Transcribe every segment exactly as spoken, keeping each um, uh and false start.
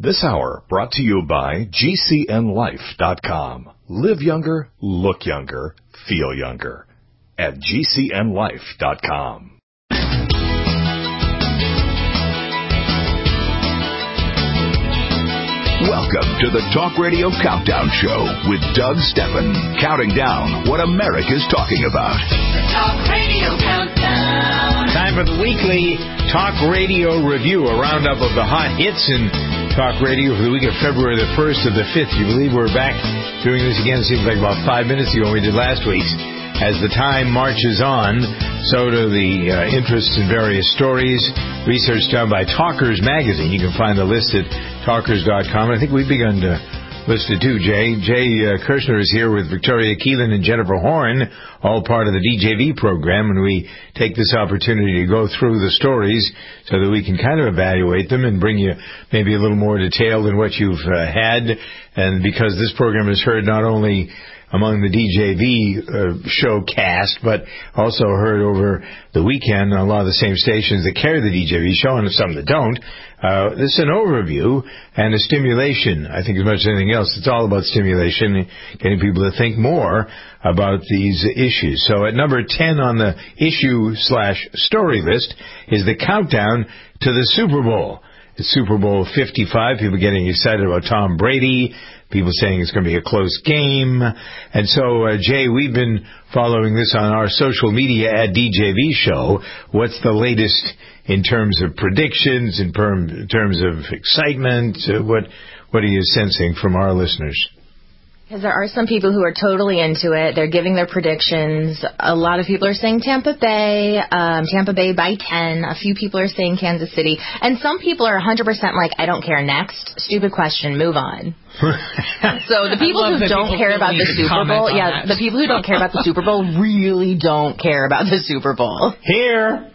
This hour brought to you by G C N life dot com. Live younger, look younger, feel younger at G C N life dot com. Welcome to the Talk Radio Countdown Show with Doug Steffen, counting down what America's talking about. The Talk Radio Countdown. Time for the weekly Talk Radio Review, a roundup of the hot hits in Talk Radio for the week of February the first to the fifth. You believe we're back doing this again? It seems like about five minutes ago we did last week's. As the time marches on, so do the uh, interests in various stories. Research done by Talkers Magazine. You can find the list at talkers dot com. I think we've begun to list it too, Jay. Jay uh, Kirshner is here with Victoria Keelan and Jennifer Horn, all part of the D J V program, and we take this opportunity to go through the stories so that we can kind of evaluate them and bring you maybe a little more detail than what you've uh, had. And because this program is heard not only among the D J V uh, show cast, but also heard over the weekend on a lot of the same stations that carry the D J V show and some that don't. Uh, this is an overview and a stimulation, I think, as much as anything else. It's all about stimulation, getting people to think more about these issues. So at number ten on the issue slash story list is the countdown to the Super Bowl. It's Super Bowl fifty-five. People getting excited about Tom Brady. People saying it's going to be a close game. And so, uh, Jay, we've been following this on our social media at D J V Show. What's the latest in terms of predictions, in, perm, in terms of excitement? Uh, what What are you sensing from our listeners? Because there are some people who are totally into it. They're giving their predictions. A lot of people are saying Tampa Bay, um, Tampa Bay by ten. A few people are saying Kansas City. And some people are one hundred percent like, I don't care, next. Stupid question, move on. So the people who don't people care about the Super Bowl, yeah, that. the people who don't care about the Super Bowl really don't care about the Super Bowl. Here.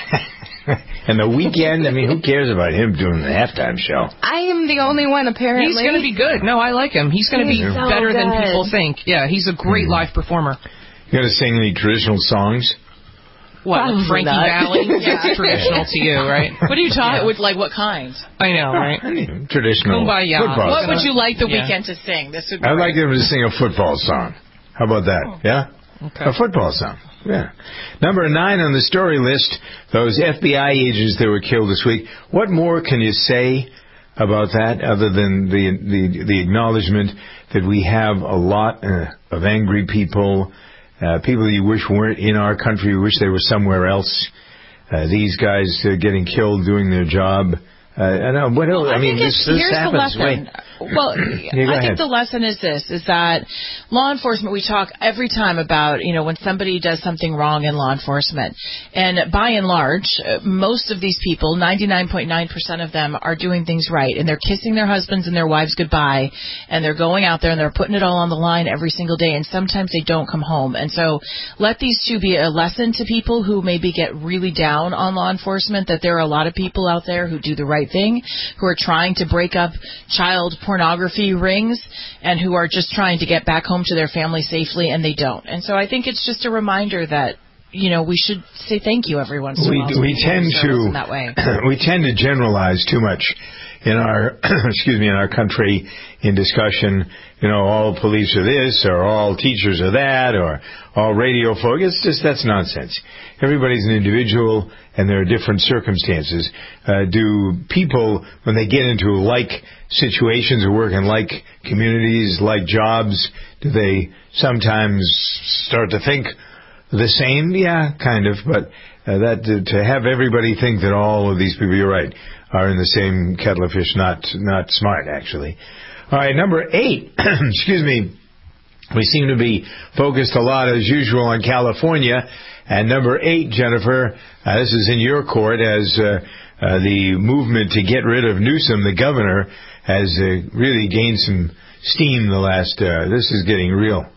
And the weekend, I mean, who cares about him doing the halftime show? I am the only one, apparently. He's going to be good. No, I like him. He's going to be so better good. than people think. Yeah, he's a great mm. live performer. You going to sing any traditional songs? What, Probably Frankie not. Valli? Yeah, it's traditional to you, right? What are you talking yeah. with, like, what kind? I know, right? I mean, traditional Kumbaya. football What song. would you like the Yeah. weekend to sing? This would be I'd great. like them to sing a football song. How about that? Oh. Yeah? Okay. A football song. Yeah. Number nine on the story list, those F B I agents that were killed this week. What more can you say about that other than the the, the acknowledgement that we have a lot uh, of angry people, uh, people you wish weren't in our country, you wish they were somewhere else. Uh, these guys uh, getting killed doing their job. Uh, I know. What else? Well, I, I mean, think this, it's, this here's happens. the lesson. Wait. Well, yeah, I ahead. think the lesson is this, is that law enforcement, we talk every time about, you know, when somebody does something wrong in law enforcement. And by and large, most of these people, ninety-nine point nine percent of them, are doing things right. And they're kissing their husbands and their wives goodbye. And they're going out there and they're putting it all on the line every single day. And sometimes they don't come home. And so let these two be a lesson to people who maybe get really down on law enforcement, that there are a lot of people out there who do the right thing, who are trying to break up child pornography rings, and who are just trying to get back home to their family safely, and they don't. And so I think it's just a reminder that, you know, we should say thank you every once in a we, while. We tend to in that way. we tend to generalize too much in our excuse me in our country in discussion. You know, all police are this, or all teachers are that, or all radio folk. It's just that's nonsense. Everybody's an individual, and there are different circumstances. Uh, do people, when they get into like situations or work in like communities, like jobs, do they sometimes start to think the same? Yeah, kind of. But uh, that to, to have everybody think that all of these people, you're right, are in the same kettle of fish, not not smart, actually. All right, number eight, excuse me, we seem to be focused a lot, as usual, on California. And number eight, Jennifer, uh, this is in your court, as uh, uh, the movement to get rid of Newsom, the governor, has uh, really gained some steam the last, uh, this is getting real.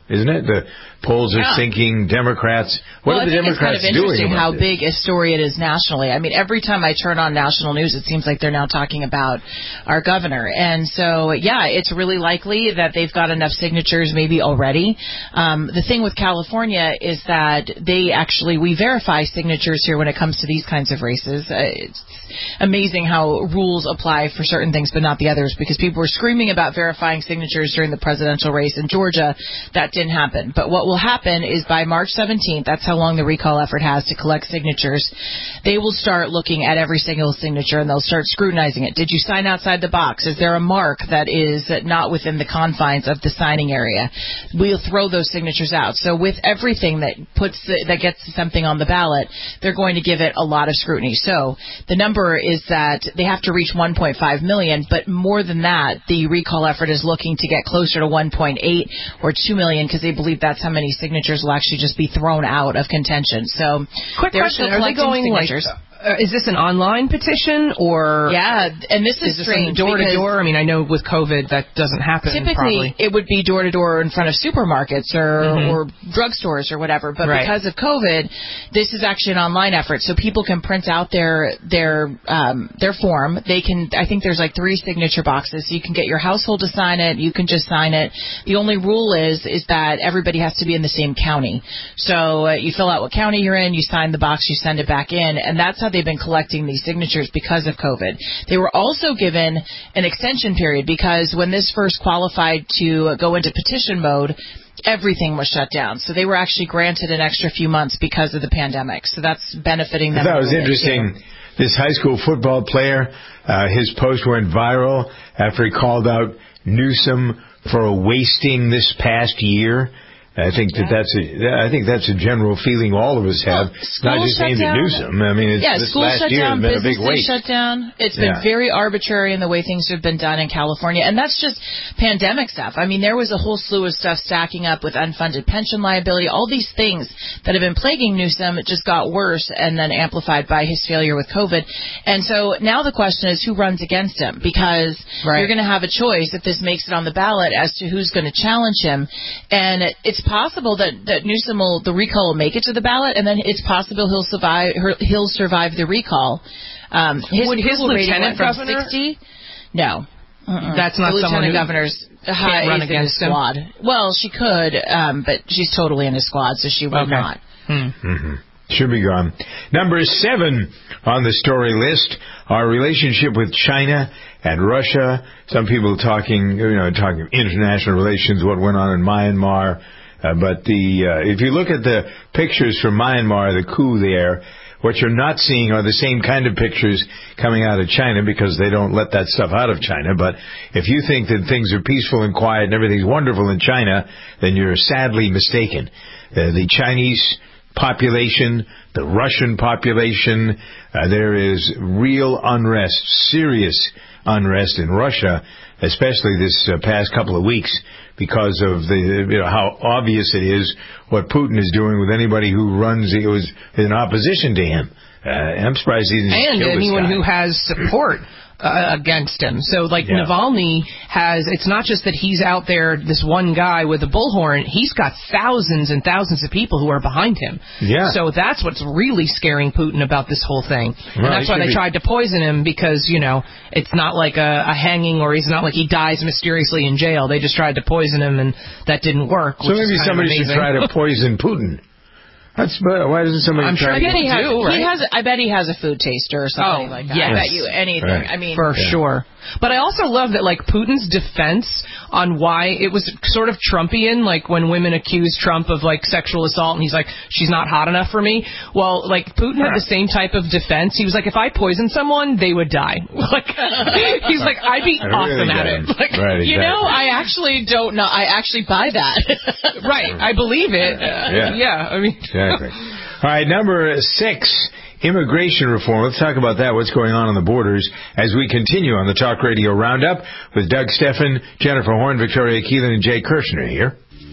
isn't it? The polls are Yeah. sinking. Democrats. What well, are the I think Democrats it's kind of interesting doing? how about this? big a story it is nationally. I mean, every time I turn on national news, it seems like they're now talking about our governor. And so, yeah, it's really likely that they've got enough signatures maybe already. Um, the thing with California is that they actually, we verify signatures here when it comes to these kinds of races. Uh, it's amazing how rules apply for certain things but not the others, because people were screaming about verifying signatures during the presidential race in Georgia. That didn't happen. But what will happen is by March seventeenth, that's how long the recall effort has to collect signatures, they will start looking at every single signature and they'll start scrutinizing it. Did you sign outside the box? Is there a mark that is not within the confines of the signing area? We'll throw those signatures out. So with everything that puts the, that gets something on the ballot, they're going to give it a lot of scrutiny. So the number is that they have to reach one point five million, but more than that, the recall effort is looking to get closer to one point eight or two million, because they believe that's how many signatures will actually just be thrown out of contention. So Quick they're question: still Are they collecting going signatures. like? Uh, is this an online petition or? Yeah, and this is, Is this strange door to because door? I mean, I know with COVID that doesn't happen. typically probably. it would be door to door in front of supermarkets or, Mhm. or drugstores or whatever. But Right. because of COVID, this is actually an online effort, so people can print out their their um, their form. They can. I think there's like three signature boxes, so you can get your household to sign it. You can just sign it. The only rule is is that everybody has to be in the same county. So uh, you fill out what county you're in, you sign the box, you send it back in, and that's how they've been collecting these signatures because of COVID. They were also given an extension period because when this first qualified to go into petition mode, everything was shut down. So they were actually granted an extra few months because of the pandemic. So that's benefiting them. I thought a it was little bit, interesting. too. This high school football player, uh, his post went viral after he called out Newsom for wasting this past year. I think that that's a, I think that's a general feeling all of us have, Well, not just schools aimed shut at down. Newsom. I mean, it's, Yeah, this schools last shut year down, has been a big businesses waste. shut down. It's Yeah. been very arbitrary in the way things have been done in California, and that's just pandemic stuff. I mean, there was a whole slew of stuff stacking up with unfunded pension liability, all these things that have been plaguing Newsom. It just got worse and then amplified by his failure with COVID. And so now the question is who runs against him, because Right. you're going to have a choice if this makes it on the ballot as to who's going to challenge him. And it's possible that that Newsom will, the recall will make it to the ballot, and then it's possible he'll survive. He'll survive the recall. Um, his Would his approval rating lieutenant went from governor- sixty? No, Mm-mm. That's not the someone lieutenant who governor's can't high run is in his against him? squad. Well, she could, um, but she's totally in his squad, so she will Okay. not. Hmm. Mm-hmm. Should be gone. Number seven on the story list, our relationship with China and Russia. Some people talking, you know, talking international relations, what went on in Myanmar. Uh, but the uh, if you look at the pictures from Myanmar, the coup there, what you're not seeing are the same kind of pictures coming out of China, because they don't let that stuff out of China. But if you think that things are peaceful and quiet and everything's wonderful in China, then you're sadly mistaken. Uh, the Chinese population, the Russian population, uh, there is real unrest, serious unrest in Russia, especially this uh, past couple of weeks, because of the, you know, how obvious it is what Putin is doing with anybody who runs, who is in opposition to him. Uh, I'm surprised he didn't And kill this anyone guy. who has support uh, against him. So, like, Yeah. Navalny has, it's not just that he's out there, this one guy with a bullhorn, he's got thousands and thousands of people who are behind him. Yeah. So that's what's really scaring Putin about this whole thing. And Right, that's why could they be. tried to poison him, because, you know, it's not like a, a hanging, or he's not like he dies mysteriously in jail. They just tried to poison him, and that didn't work. So which is maybe kind of somebody should amazing. try to poison Putin. That's why doesn't somebody I'm try sure to I bet he has. do, right? He has. I bet he has a food taster or something Oh, like that. yes. I bet you anything. Right. I mean, For sure. But I also love that, like, Putin's defense on why it was sort of Trumpian, like when women accused Trump of, like, sexual assault, and he's like, she's not hot enough for me. Well, like, Putin had the same type of defense. He was like, if I poisoned someone, they would die. Like, he's like, I'd be I awesome really at get it. him. Like, Right, you exactly. know, I actually don't know. I actually buy that. right. I believe it. Yeah. Yeah. I mean, Exactly. All right, number six, immigration reform. Let's talk about that, what's going on on the borders, as we continue on the Talk Radio Roundup with Doug Steffen, Jennifer Horn, Victoria Keelan, and Jay Kirshner here.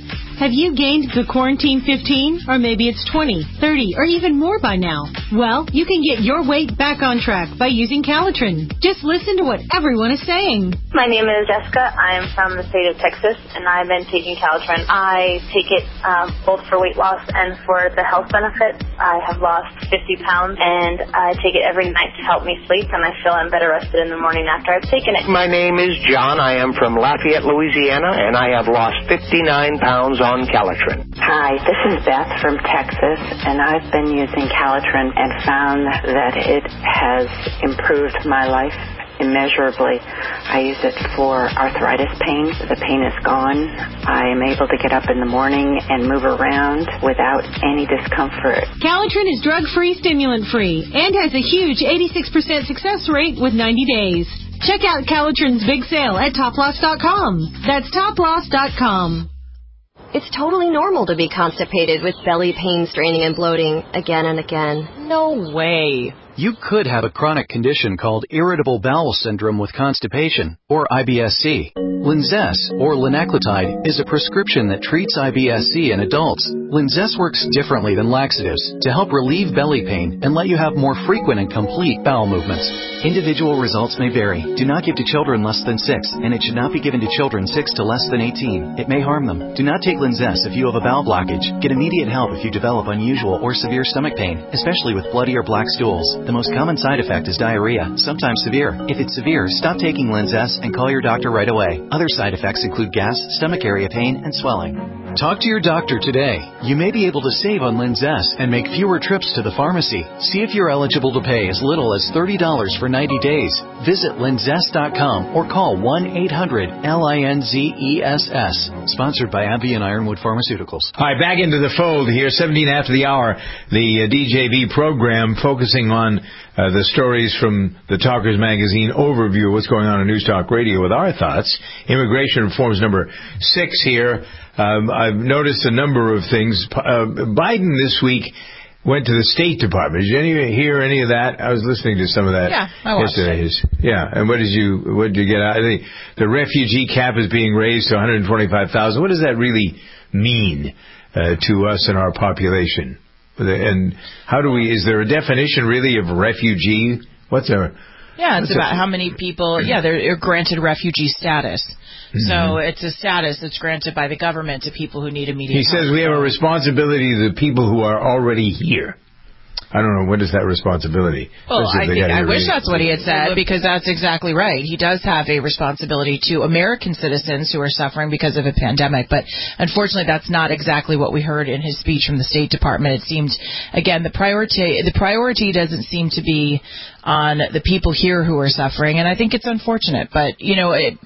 Have you gained the quarantine fifteen? Or maybe it's twenty, thirty, or even more by now? Well, you can get your weight back on track by using Calitrin. Just listen to what everyone is saying. My name is Jessica. I am from the state of Texas, and I've been taking Calitrin. I take it um, both for weight loss and for the health benefits. I have lost fifty pounds, and I take it every night to help me sleep, and I feel I'm better rested in the morning after I've taken it. My name is John. I am from Lafayette, Louisiana, and I have lost fifty-nine pounds on Calitrin. Hi, this is Beth from Texas, and I've been using Calitrin and found that it has improved my life immeasurably. I use it for arthritis pain. The pain is gone. I am able to get up in the morning and move around without any discomfort. Calitrin is drug-free, stimulant-free, and has a huge eighty-six percent success rate with ninety days. Check out Calitrin's big sale at top loss dot com. That's top loss dot com. It's totally normal to be constipated with belly pain, straining, and bloating again and again. No way. You could have a chronic condition called irritable bowel syndrome with constipation, or I B S C. Linzess, or linaclotide, is a prescription that treats I B S C in adults. Linzess works differently than laxatives to help relieve belly pain and let you have more frequent and complete bowel movements. Individual results may vary. Do not give to children less than six, and it should not be given to children six to less than eighteen. It may harm them. Do not take Linzess if you have a bowel blockage. Get immediate help if you develop unusual or severe stomach pain, especially with bloody or black stools. The most common side effect is diarrhea, sometimes severe. If it's severe, stop taking Linzess and call your doctor right away. Other side effects include gas, stomach area pain, and swelling. Talk to your doctor today. You may be able to save on Linzess and make fewer trips to the pharmacy. See if you're eligible to pay as little as thirty dollars for ninety days. Visit linzess dot com or call one eight hundred L I N Z E S S. Sponsored by AbbVie and Ironwood Pharmaceuticals. All right, back into the fold here, seventeen after the hour, the uh, D J V program focusing on uh, the stories from the Talkers Magazine overview of what's going on in News Talk Radio with our thoughts. Immigration reforms number six here. Um, I've noticed a number of things. Uh, Biden this week went to the State Department. Did you hear any of that? I was listening to some of that yeah, I watched yesterday. It. Yeah, and what did you what did you get out? The, the refugee cap is being raised to one hundred twenty-five thousand. What does that really mean uh, to us and our population? And how do we? Is there a definition really of refugee? What's a Yeah, it's what's about a, how many people. Yeah, they're granted refugee status. Mm-hmm. So it's a status that's granted by the government to people who need immediate He says help. we have a responsibility to the people who are already here. I don't know, what is that responsibility? Well, I, think, I wish that's what he had said, because that's exactly right. He does have a responsibility to American citizens who are suffering because of a pandemic, but unfortunately that's not exactly what we heard in his speech from the State Department. It seemed, again, the priority the priority doesn't seem to be on the people here who are suffering, and I think it's unfortunate, but, you know, it...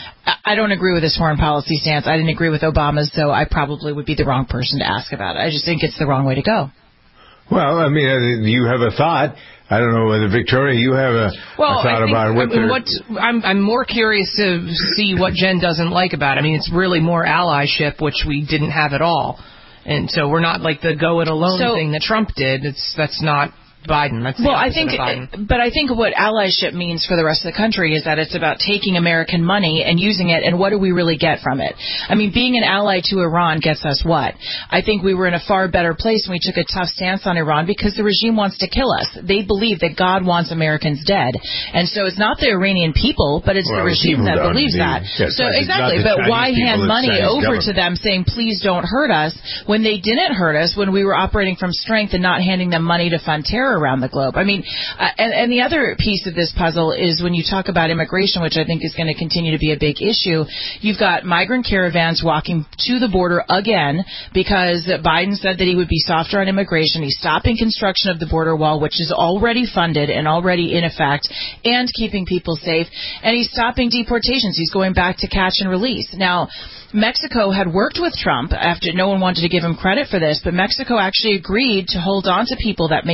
I don't agree with his foreign policy stance. I didn't agree with Obama's, so I probably would be the wrong person to ask about it. I just think it's the wrong way to go. Well, I mean, you have a thought. I don't know whether, Victoria, you have a, well, a thought I think, about what, I mean, what I'm, I'm more curious to see what Jen doesn't like about it. I mean, it's really more allyship, which we didn't have at all. And so we're not like the go it alone so, thing that Trump did. It's That's not Biden. That's the well, I think, of Biden. But I think what allyship means for the rest of the country is that it's about taking American money and using it, and what do we really get from it? I mean, being an ally to Iran gets us what? I think we were in a far better place when we took a tough stance on Iran because the regime wants to kill us. They believe that God wants Americans dead, and so it's not the Iranian people, but it's well, the regime that believes that. Yes, so exactly, but why hand money over to them, saying please don't hurt us, when they didn't hurt us when we were operating from strength and not handing them money to fund terror around the globe? I mean. I mean, uh, and, and the other piece of this puzzle is when you talk about immigration, which I think is going to continue to be a big issue, you've got migrant caravans walking to the border again because Biden said that he would be softer on immigration. He's stopping construction of the border wall, which is already funded and already in effect, and keeping people safe. And he's stopping deportations. He's going back to catch and release. Now, Mexico had worked with Trump after no one wanted to give him credit for this, but Mexico actually agreed to hold on to people that made it to the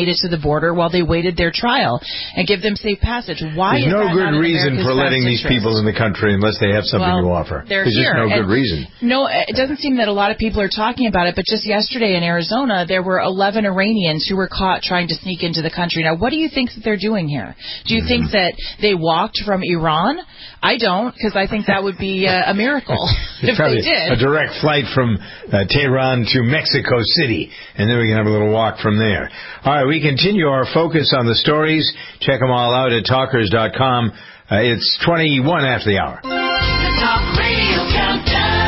border while they waited their trial and give them safe passage. Why There's is no that good not in reason America's for letting best these interest? people in the country unless they have something Well, to offer. They're There's here. just no and good reason. No, it doesn't seem that a lot of people are talking about it, but just yesterday in Arizona, there were eleven Iranians who were caught trying to sneak into the country. Now, what do you think that they're doing here? Do you Mm-hmm. think that they walked from Iran? I don't, because I think that would be uh, a miracle if Probably they did. a direct flight from uh, Tehran to Mexico City, and then we can have a little walk from there. All right, we continue our focus on the stories. Check them all out at talkers dot com. Uh, it's twenty-one after the hour. The Talk Radio Countdown.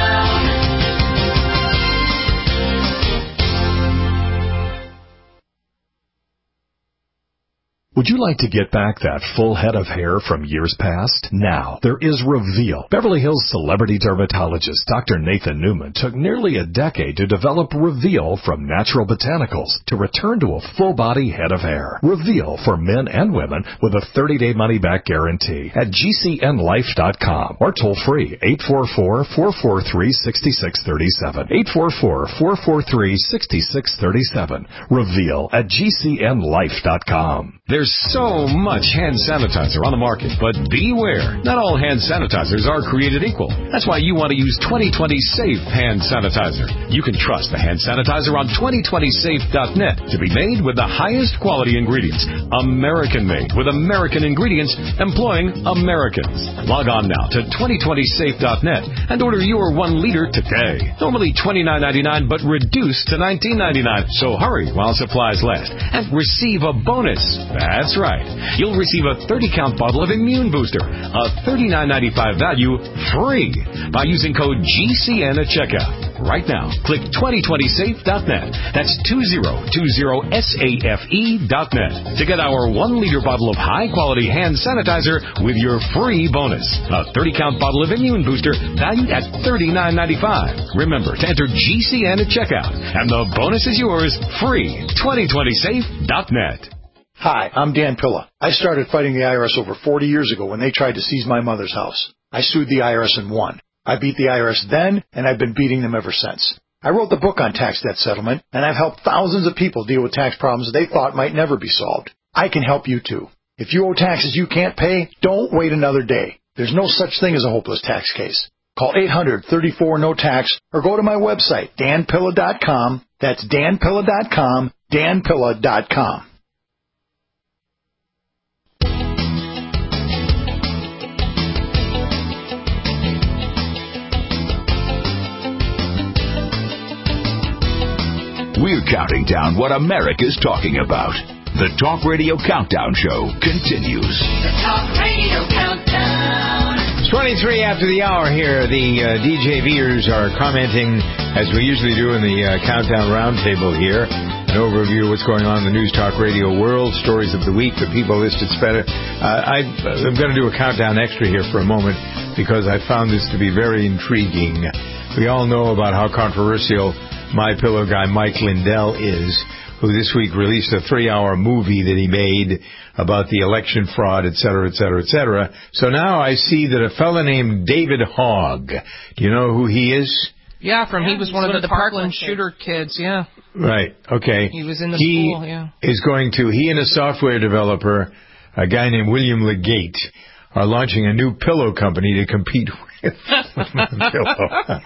Would you like to get back that full head of hair from years past? Now, there is Reveal. Beverly Hills celebrity dermatologist Doctor Nathan Newman took nearly a decade to develop Reveal from natural botanicals to return to a full-body head of hair. Reveal for men and women with a thirty-day money-back guarantee at G C N life dot com or toll-free eight four four, four four three, six six three seven. eight four four, four four three, six six three seven. Reveal at G C N life dot com. There's so much hand sanitizer on the market, but beware. Not all hand sanitizers are created equal. That's why you want to use twenty twenty Safe Hand Sanitizer. You can trust the hand sanitizer on twenty twenty safe dot net to be made with the highest quality ingredients. American-made with American ingredients employing Americans. Log on now to twenty twenty safe dot net and order your one liter today. Normally twenty-nine ninety-nine, but reduced to nineteen ninety-nine. So hurry while supplies last and receive a bonus. That's right. You'll receive a thirty count bottle of Immune Booster, a thirty-nine ninety-five value, free by using code G C N at checkout. Right now, click twenty twenty safe dot net. That's two zero two zero safe dot net to get our one liter bottle of high-quality hand sanitizer with your free bonus. A thirty count bottle of Immune Booster valued at thirty-nine ninety-five. Remember to enter G C N at checkout, and the bonus is yours free. twenty twenty safe dot net. Hi, I'm Dan Pilla. I started fighting the I R S over forty years ago when they tried to seize my mother's house. I sued the I R S and won. I beat the I R S then, and I've been beating them ever since. I wrote the book on tax debt settlement, and I've helped thousands of people deal with tax problems they thought might never be solved. I can help you too. If you owe taxes you can't pay, don't wait another day. There's no such thing as a hopeless tax case. Call eight hundred, thirty-four, no tax or go to my website, dan pilla dot com. That's dan pilla dot com, dan pilla dot com. We're counting down what America's talking about. The Talk Radio Countdown Show continues. The Talk Radio Countdown. It's twenty-three after the hour here. The uh, D J Viers are commenting, as we usually do in the uh, Countdown Roundtable here, an overview of what's going on in the News Talk Radio world, stories of the week, the people listed better. Uh, I, I'm going to do a Countdown Extra here for a moment because I found this to be very intriguing. We all know about how controversial My Pillow guy Mike Lindell is, who this week released a three-hour movie that he made about the election fraud, et cetera, et cetera, et cetera. So now I see that a fellow named David Hogg, do you know who he is? Yeah, from Yeah, he was he's one of one the, of the Parkland Parkland shooter kids, yeah. Right, okay. He was in the he school, yeah. is going to, he and a software developer, a guy named William Legate, are launching a new pillow company to compete with my pillow.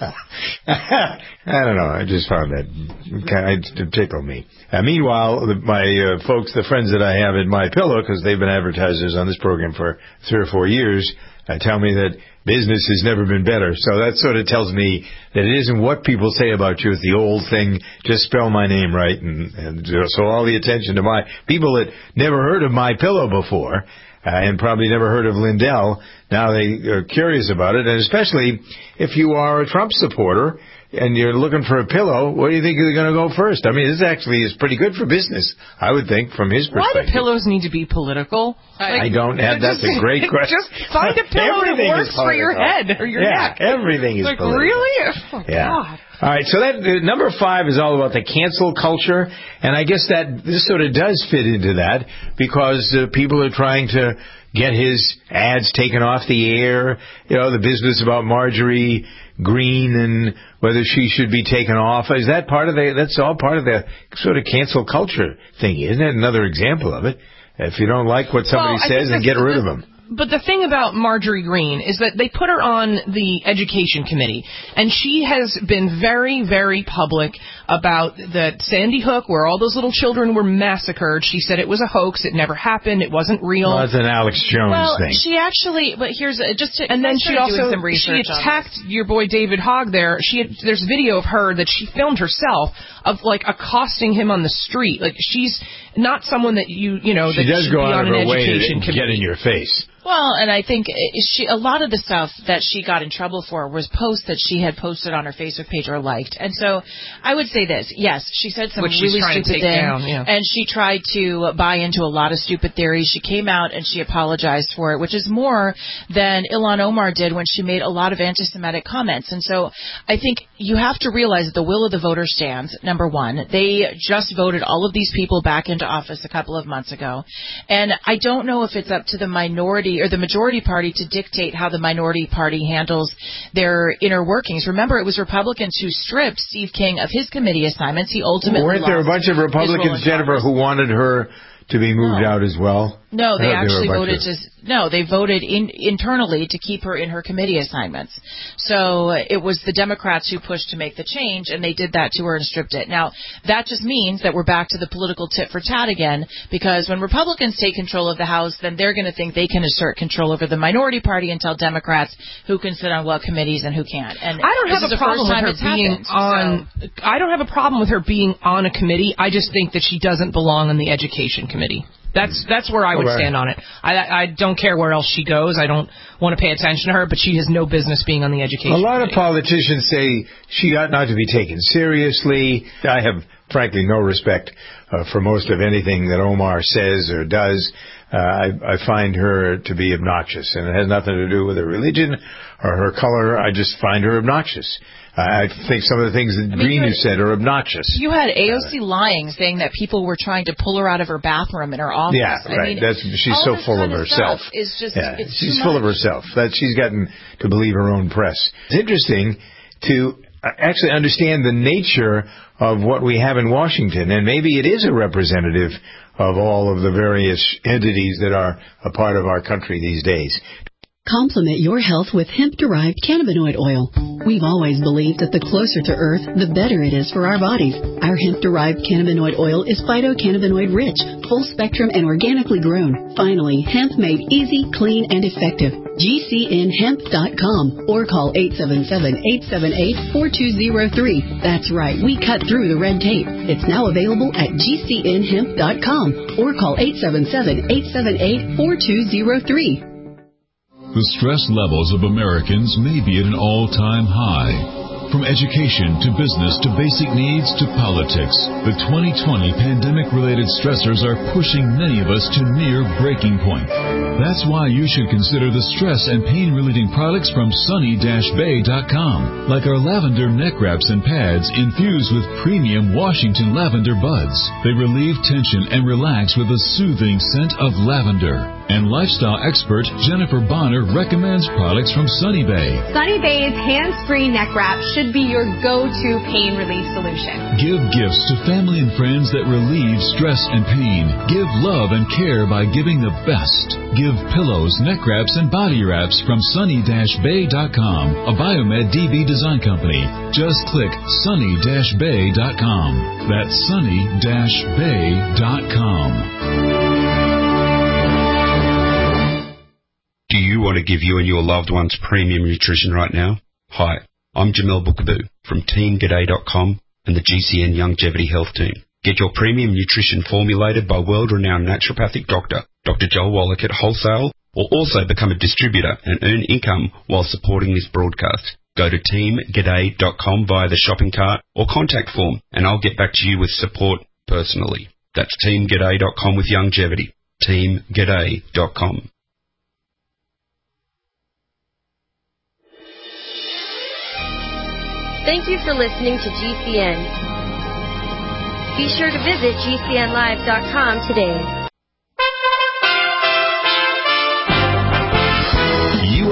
I don't know. I just found that kind of tickled me. Uh, meanwhile, the, my uh, folks, the friends that I have at My Pillow, because they've been advertisers on this program for three or four years, uh, tell me that business has never been better. So that sort of tells me that it isn't what people say about you. It's the old thing. Just spell my name right, and, and so all the attention to my people that never heard of My Pillow before. Uh, and probably never heard of Lindell. Now they are curious about it, and especially if you are a Trump supporter and you're looking for a pillow, where do you think you're going to go first? I mean, this actually is pretty good for business, I would think, from his perspective. Why do pillows need to be political? Like, I don't have. That's just, a great question. Just find a pillow that works for your head or your yeah, neck. Everything is like, political. Really? Oh, yeah. God. All right, so that uh, number five is all about the cancel culture, and I guess that this sort of does fit into that because uh, people are trying to get his ads taken off the air. You know, the business about Marjorie Greene and whether she should be taken off. Is that part of the, that's all part of the sort of cancel culture thing, isn't it? Another example of it. If you don't like what somebody well, says, then get rid of them. But the thing about Marjorie Greene is that they put her on the Education Committee, and she has been very, very public about the Sandy Hook, where all those little children were massacred. She said it was a hoax, it never happened, it wasn't real. Well, that's an Alex Jones well, thing. she actually, but here's a, just to, and then she also some research she attacked your boy David Hogg there. She had, there's video of her that she filmed herself of like accosting him on the street. Like she's not someone that you you know she that does should go be out on of an her way education to committee. Get in your face. Well, and I think she a lot of the stuff that she got in trouble for was posts that she had posted on her Facebook page or liked. And so I would say this. Yes, she said some Which she's really trying to stupid take things. down, yeah. And she tried to buy into a lot of stupid theories. She came out and she apologized for it, which is more than Ilhan Omar did when she made a lot of anti-Semitic comments. And so I think you have to realize that the will of the voters stands, number one. They just voted all of these people back into office a couple of months ago. And I don't know if it's up to the minority or the majority party to dictate how the minority party handles their inner workings. Remember, it was Republicans who stripped Steve King of his committee assignments. He ultimately Weren't there a bunch of Republicans, Jennifer, who wanted her to be moved no. out as well? No, they actually voted of... to. No, they voted in, internally to keep her in her committee assignments. So it was the Democrats who pushed to make the change, and they did that to her and stripped it. Now, that just means that we're back to the political tit for tat again, because when Republicans take control of the House, then they're going to think they can assert control over the minority party and tell Democrats who can sit on what committees and who can't. And I don't have a problem with her being happened, on. so. I don't have a problem with her being on a committee. I just think that she doesn't belong on the Education Committee. That's that's where I would right. stand on it. I I don't care where else she goes. I don't want to pay attention to her, but she has no business being on the Education Committee. A lot of politicians say she ought not to be taken seriously. I have, frankly, no respect uh, for most of anything that Omar says or does. Uh, I, I find her to be obnoxious, and it has nothing to do with her religion or her color. I just find her obnoxious. I think some of the things that I mean, Green has said are obnoxious. You had A O C lying, saying that people were trying to pull her out of her bathroom in her office. Yeah, I right. Mean, That's, she's so full of herself. Is just, yeah, it's she's too full much. of herself. That she's gotten to believe her own press. It's interesting to actually understand the nature of what we have in Washington, and maybe it is a representative of all of the various entities that are a part of our country these days. Complement your health with hemp-derived cannabinoid oil. We've always believed that the closer to Earth, the better it is for our bodies. Our hemp-derived cannabinoid oil is phytocannabinoid-rich, full-spectrum, and organically grown. Finally, hemp made easy, clean, and effective. G C N hemp dot com or call eight seven seven, eight seven eight, four two zero three. That's right, we cut through the red tape. It's now available at G C N hemp dot com or call eight seven seven, eight seven eight, four two zero three. The stress levels of Americans may be at an all-time high. From education to business to basic needs to politics, the twenty twenty pandemic-related stressors are pushing many of us to near breaking point. That's why you should consider the stress and pain-relieving products from sunny dash bay dot com, like our lavender neck wraps and pads infused with premium Washington lavender buds. They relieve tension and relax with a soothing scent of lavender. And lifestyle expert Jennifer Bonner recommends products from Sunny Bay. Sunny Bay's hands-free neck wrap should be your go-to pain relief solution. Give gifts to family and friends that relieve stress and pain. Give love and care by giving the best. Give pillows, neck wraps, and body wraps from sunny dash bay dot com, a Biomed D B design company. Just click sunny dash bay dot com. That's sunny dash bay dot com. Do you want to give you and your loved ones premium nutrition right now? Hi, I'm Jamel Bookaboo from team g'day dot com and the G C N Longevity Health Team. Get your premium nutrition formulated by world-renowned naturopathic doctor, Doctor Joel Wallach at Wholesale, or also become a distributor and earn income while supporting this broadcast. Go to team g'day dot com via the shopping cart or contact form, and I'll get back to you with support personally. That's team g'day dot com with Longevity. team g'day dot com. Thank you for listening to G C N. Be sure to visit G C N live dot com today.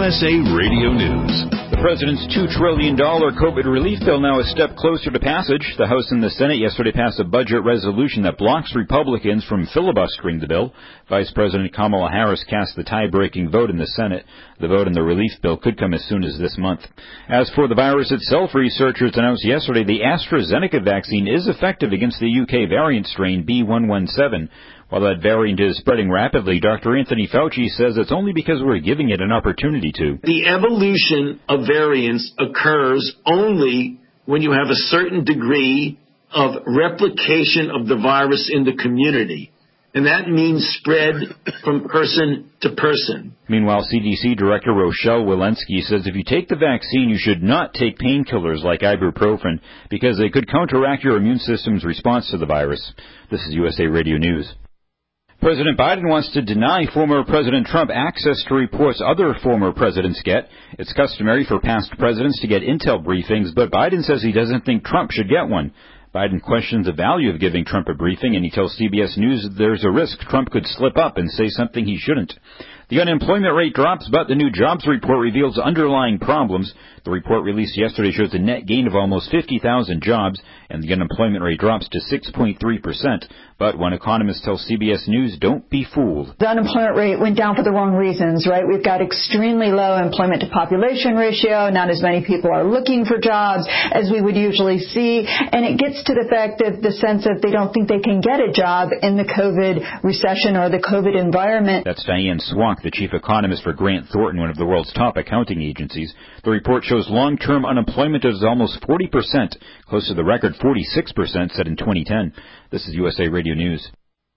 S A Radio News. The president's two trillion dollars COVID relief bill now a step closer to passage. The House and the Senate yesterday passed a budget resolution that blocks Republicans from filibustering the bill. Vice President Kamala Harris cast the tie-breaking vote in the Senate. The vote on the relief bill could come as soon as this month. As for the virus itself, researchers announced yesterday the AstraZeneca vaccine is effective against the U K variant strain B one one seven. While that variant is spreading rapidly, Doctor Anthony Fauci says it's only because we're giving it an opportunity to. The evolution of variants occurs only when you have a certain degree of replication of the virus in the community. And that means spread from person to person. Meanwhile, C D C Director Rochelle Walensky says if you take the vaccine, you should not take painkillers like ibuprofen because they could counteract your immune system's response to the virus. This is U S A Radio News. President Biden wants to deny former President Trump access to reports other former presidents get. It's customary for past presidents to get intel briefings, but Biden says he doesn't think Trump should get one. Biden questions the value of giving Trump a briefing, and he tells C B S News that there's a risk Trump could slip up and say something he shouldn't. The unemployment rate drops, but the new jobs report reveals underlying problems. The report released yesterday shows a net gain of almost fifty thousand jobs, and the unemployment rate drops to six point three percent. But one economist tells C B S News, don't be fooled. The unemployment rate went down for the wrong reasons, right? We've got extremely low employment to population ratio. Not as many people are looking for jobs as we would usually see. And it gets to the fact of the sense that they don't think they can get a job in the COVID recession or the COVID environment. That's Diane Swank, the chief economist for Grant Thornton, one of the world's top accounting agencies. The report shows long-term unemployment is almost forty percent, close to the record forty-six percent set in twenty ten. This is U S A Radio News.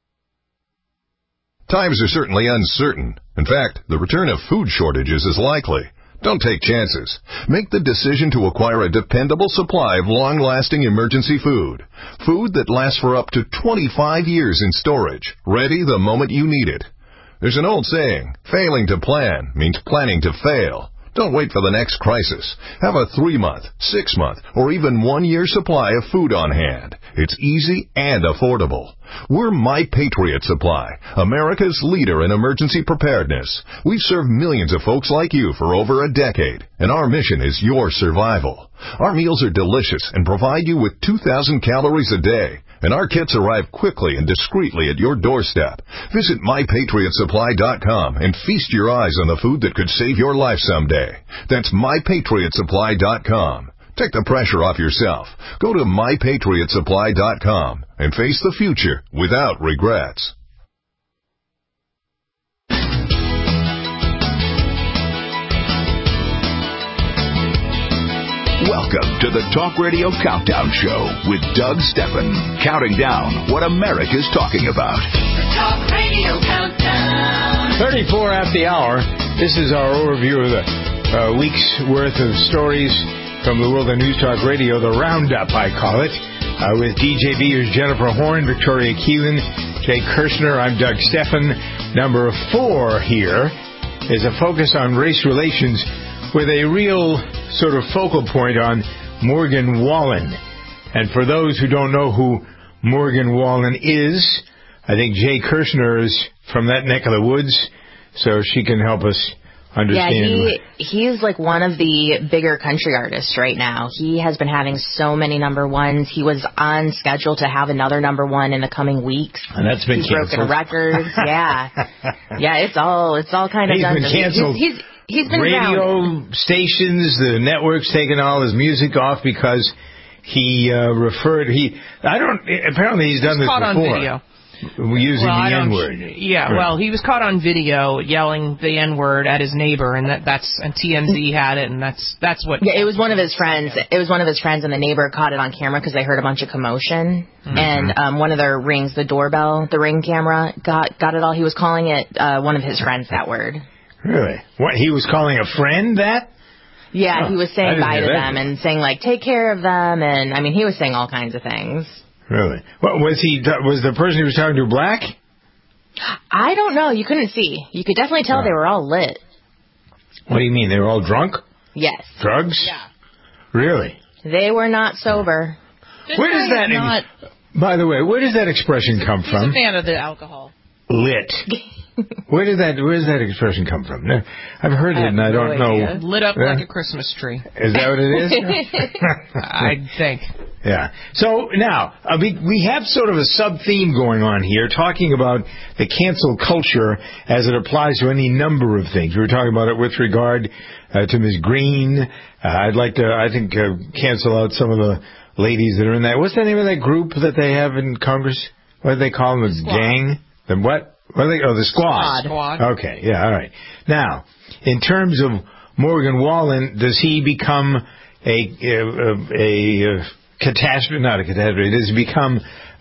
Times are certainly uncertain. In fact, the return of food shortages is likely. Don't take chances. Make the decision to acquire a dependable supply of long-lasting emergency food. Food that lasts for up to twenty-five years in storage, ready the moment you need it. There's an old saying, failing to plan means planning to fail. Don't wait for the next crisis. Have a three-month, six-month, or even one-year supply of food on hand. It's easy and affordable. We're My Patriot Supply, America's leader in emergency preparedness. We've served millions of folks like you for over a decade, and our mission is your survival. Our meals are delicious and provide you with two thousand calories a day. And our kits arrive quickly and discreetly at your doorstep. Visit my patriot supply dot com and feast your eyes on the food that could save your life someday. That's my patriot supply dot com. Take the pressure off yourself. Go to my patriot supply dot com and face the future without regrets. Welcome to the Talk Radio Countdown Show with Doug Steffen, counting down what America's talking about. The Talk Radio Countdown. thirty-four after the hour. This is our overview of the uh, week's worth of stories from the world of News Talk Radio, the Roundup, I call it, uh, with D J Beers, Jennifer Horn, Victoria Keelan, Jay Kirshner. I'm Doug Steffen. Number four here is a focus on race relations with a real sort of focal point on Morgan Wallen. And for those who don't know who Morgan Wallen is, I think Jay Kirshner is from that neck of the woods, so she can help us understand. Yeah, he, he's like one of the bigger country artists right now. He has been having so many number ones. He was on schedule to have another number one in the coming weeks. And that's been he's canceled. He's broken records. Yeah. Yeah, it's all, it's all kind of he's done. Been canceled. He's, he's, He's been radio around. stations, the network's taken all his music off because he uh, referred. He, I don't. Apparently, he's done he's this caught before. On video. Using well, the N word. Yeah, right. Well, he was caught on video yelling the N word at his neighbor, and that, that's and T M Z had it, and that's that's what. Yeah, it was one of his friends. It was one of his friends, and the neighbor caught it on camera because they heard a bunch of commotion. Mm-hmm. And um, one of their rings, the doorbell, the Ring camera, got got it all. He was calling it uh, one of his friends that word. Really? What, he was calling a friend that? Yeah, oh, he was saying bye to them and saying, like, take care of them. And, I mean, he was saying all kinds of things. Really? What, was he? Was the person he was talking to black? I don't know. You couldn't see. You could definitely tell oh. they were all lit. What do you mean? They were all drunk? Yes. Drugs? Yeah. Really? They were not sober. This where does that... Not... By the way, where does that expression come He's from? a fan of the alcohol. Lit. Where did that Where does that expression come from? I've heard it, and I don't know. Lit up yeah. like a Christmas tree. Is that what it is? I think. Yeah. So now uh, we we have sort of a sub theme going on here, talking about the cancel culture as it applies to any number of things. We were talking about it with regard uh, to Miz Green. Uh, I'd like to, I think, uh, cancel out some of the ladies that are in that. What's the name of that group that they have in Congress? What do they call them? A gang? The what? What are they? Oh, the squad. Squad. Okay. Yeah. All right. Now, in terms of Morgan Wallen, does he become a a, a, a catastrophe? Not a catastrophe. Does he become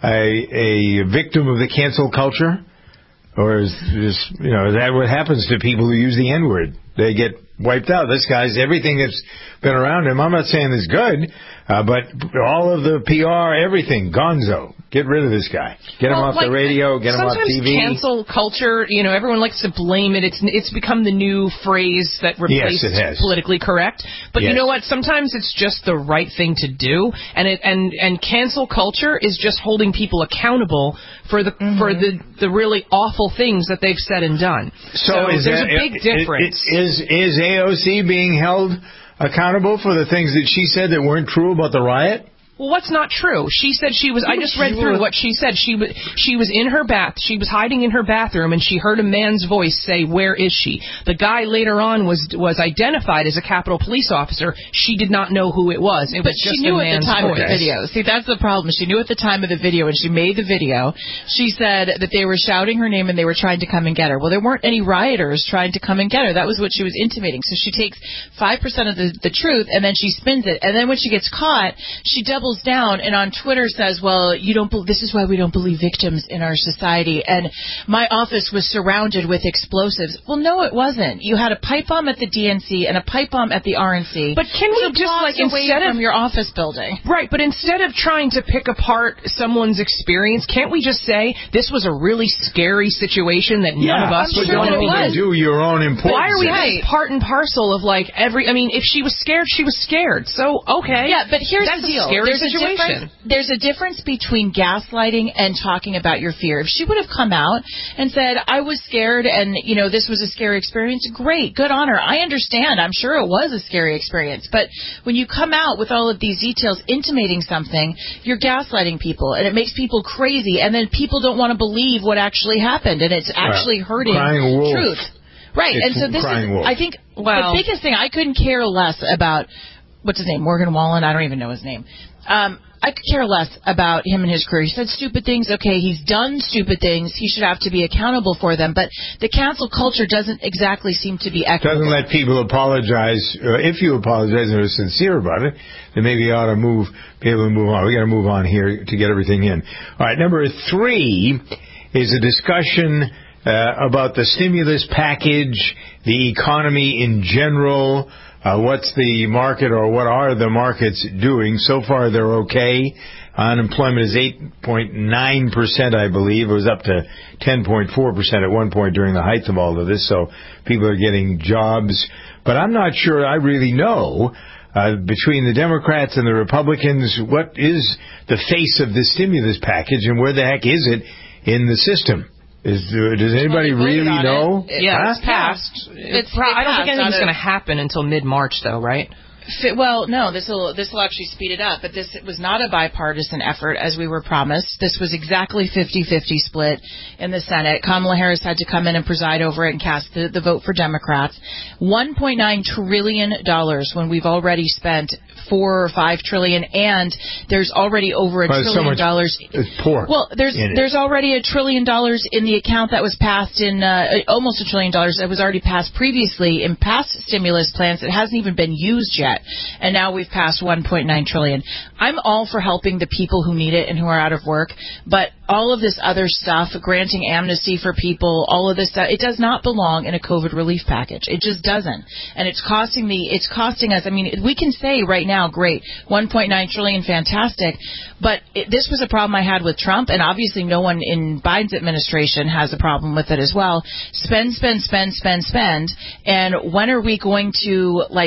a, a victim of the cancel culture, or is this, you know, is that what happens to people who use the N-word? They get wiped out. This guy's, everything that's been around him, I'm not saying it's good, uh, but all of the P R, everything, gonzo. Get rid of this guy. Get him well, off like, the radio. Get him off T V. Sometimes cancel culture, you know, everyone likes to blame it. It's it's become the new phrase that replaced yes, it has. politically correct. But yes. you know what? Sometimes it's just the right thing to do. And it and, and cancel culture is just holding people accountable for the mm-hmm. for the, the really awful things that they've said and done. So, so is there's that, a big difference. Is is A O C being held accountable for the things that she said that weren't true about the riot? Well, what's not true? She said she was. I just read through what she said. She was. She was in her bath. She was hiding in her bathroom, and she heard a man's voice say, "Where is she?" The guy later on was was identified as a Capitol Police officer. She did not know who it was. It but was she just knew a at the man's time voice. of the video. See, that's the problem. She knew at the time of the video, and she made the video. She said that they were shouting her name and they were trying to come and get her. Well, there weren't any rioters trying to come and get her. That was what she was intimating. So she takes five percent of the, the truth, and then she spins it. And then when she gets caught, she doubles down and on Twitter says, well, you don't. Be- this is why we don't believe victims in our society. And my office was surrounded with explosives. Well, no, it wasn't. You had a pipe bomb at the D N C and a pipe bomb at the R N C. But can we just like instead of of your office building, right? But instead of trying to pick apart someone's experience, can't we just say this was a really scary situation that yeah, none of us would sure want to do your own importance. Why are we right. part and parcel of like every? I mean, if she was scared, she was scared. So okay, yeah. But here's That's the deal: a scary there's situation. A There's a difference between gaslighting and talking about your fear. If she would have come out and said, I was scared and, you know, this was a scary experience, great, good on her. I understand. I'm sure it was a scary experience. But when you come out with all of these details intimating something, you're gaslighting people, and it makes people crazy, and then people don't want to believe what actually happened, and it's actually well, hurting truth. Right, it's and so this is, wolf. I think, well, the biggest thing, I couldn't care less about, what's his name, Morgan Wallen? I don't even know his name. Um, I could care less about him and his career. He said stupid things. Okay, he's done stupid things. He should have to be accountable for them. But the cancel culture doesn't exactly seem to be equitable. Doesn't let people apologize. Uh, if you apologize and are sincere about it, then maybe you ought to move, be able to move on. We got to move on here to get everything in. All right, number three is a discussion uh, about the stimulus package, the economy in general. Uh, what's the market, or what are the markets doing? So far, they're okay. Unemployment is eight point nine percent, I believe. It was up to ten point four percent at one point during the height of all of this, so people are getting jobs. But I'm not sure I really know, uh, between the Democrats and the Republicans, what is the face of this stimulus package, and where the heck is it in the system? Is, uh, does anybody well, really know? It. Yeah, huh? it's passed. It's, it's, I don't think anything's going to happen until mid-March, though, right? Well, no, this will this will actually speed it up. But this was not a bipartisan effort, as we were promised. This was exactly fifty-fifty split in the Senate. Kamala Harris had to come in and preside over it and cast the, the vote for Democrats. one point nine trillion dollars when we've already spent four or five trillion, and there's already over a well, trillion so dollars. Pork well, there's there's already a trillion dollars in the account that was passed in uh, almost a trillion dollars that was already passed previously in past stimulus plans. It hasn't even been used yet. And now we've passed one point nine trillion dollars. I'm all for helping the people who need it and who are out of work, but all of this other stuff, granting amnesty for people, all of this stuff, it does not belong in a COVID relief package. It just doesn't. And it's costing the, it's costing us, I mean, we can say right now, great, one point nine trillion dollars, fantastic, but it, this was a problem I had with Trump, and obviously no one in Biden's administration has a problem with it as well. Spend, spend, spend, spend, spend, and when are we going to, like,